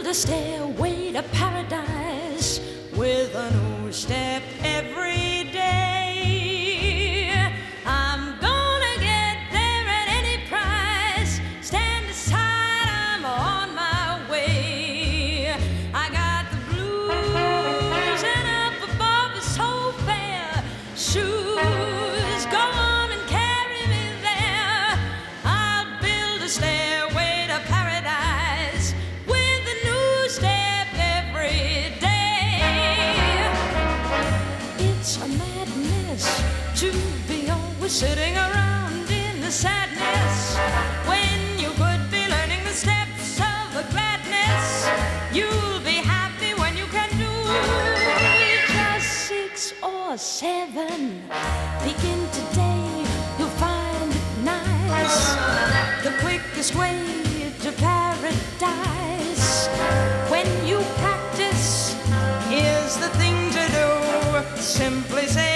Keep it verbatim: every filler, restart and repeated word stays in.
a stairway to paradise with a new step every day. I'm gonna get there at any price. Stand aside, I'm on my way. I got the blues and up above is so fair. Shoes, go on and carry me there. I'll build a stairway to paradise with a new step every day. It's a madness to be always sitting around in the sadness when you could be learning the steps of the gladness. You'll be happy when you can do just six or seven. Begin today, you'll find it nice. The quickest way to paradise when you practice is the thing to do. Simply say